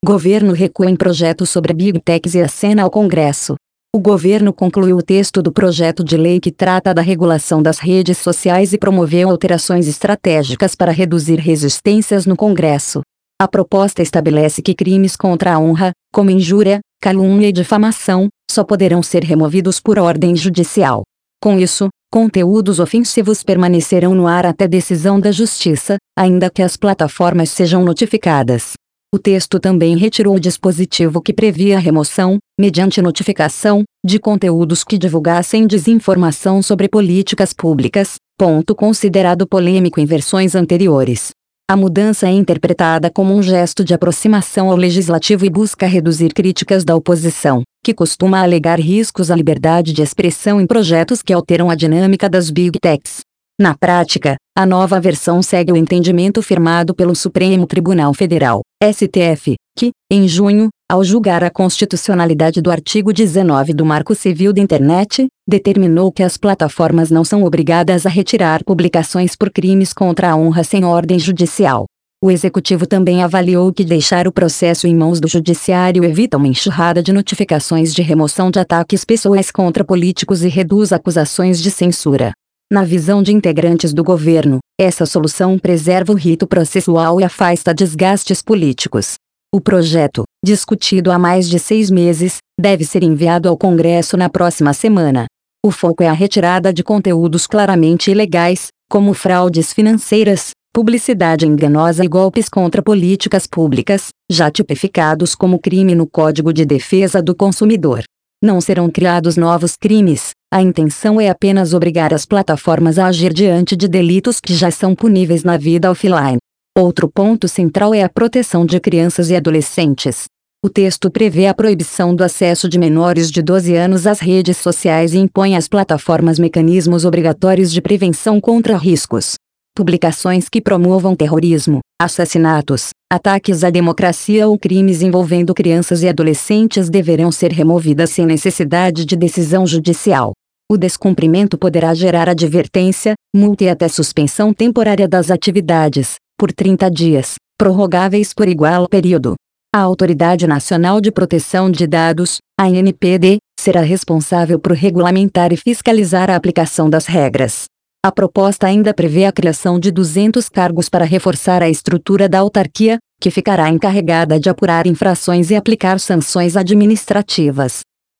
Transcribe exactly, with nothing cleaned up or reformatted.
Governo recua em projeto sobre Big Techs e acena ao Congresso. O governo concluiu o texto do projeto de lei que trata da regulação das redes sociais e promoveu alterações estratégicas para reduzir resistências no Congresso. A proposta estabelece que crimes contra a honra, como injúria, calúnia e difamação, só poderão ser removidos por ordem judicial. Com isso, conteúdos ofensivos permanecerão no ar até decisão da Justiça, ainda que as plataformas sejam notificadas. O texto também retirou o dispositivo que previa a remoção, mediante notificação, de conteúdos que divulgassem desinformação sobre políticas públicas, ponto considerado polêmico em versões anteriores. A mudança é interpretada como um gesto de aproximação ao legislativo e busca reduzir críticas da oposição, que costuma alegar riscos à liberdade de expressão em projetos que alteram a dinâmica das Big Techs. Na prática, a nova versão segue o entendimento firmado pelo Supremo Tribunal Federal, S T F, que, em junho, ao julgar a constitucionalidade do artigo dezenove do Marco Civil da Internet, determinou que as plataformas não são obrigadas a retirar publicações por crimes contra a honra sem ordem judicial. O Executivo também avaliou que deixar o processo em mãos do Judiciário evita uma enxurrada de notificações de remoção de ataques pessoais contra políticos e reduz acusações de censura. Na visão de integrantes do governo, essa solução preserva o rito processual e afasta desgastes políticos. O projeto, discutido há mais de seis meses, deve ser enviado ao Congresso na próxima semana. O foco é a retirada de conteúdos claramente ilegais, como fraudes financeiras, publicidade enganosa e golpes contra políticas públicas, já tipificados como crime no Código de Defesa do Consumidor. Não serão criados novos crimes, a intenção é apenas obrigar as plataformas a agir diante de delitos que já são puníveis na vida offline. Outro ponto central é a proteção de crianças e adolescentes. O texto prevê a proibição do acesso de menores de doze anos às redes sociais e impõe às plataformas mecanismos obrigatórios de prevenção contra riscos. Publicações que promovam terrorismo, assassinatos, ataques à democracia ou crimes envolvendo crianças e adolescentes deverão ser removidas sem necessidade de decisão judicial. O descumprimento poderá gerar advertência, multa e até suspensão temporária das atividades, por trinta dias, prorrogáveis por igual período. A Autoridade Nacional de Proteção de Dados, A N P D, será responsável por regulamentar e fiscalizar a aplicação das regras. A proposta ainda prevê a criação de duzentos cargos para reforçar a estrutura da autarquia, que ficará encarregada de apurar infrações e aplicar sanções administrativas.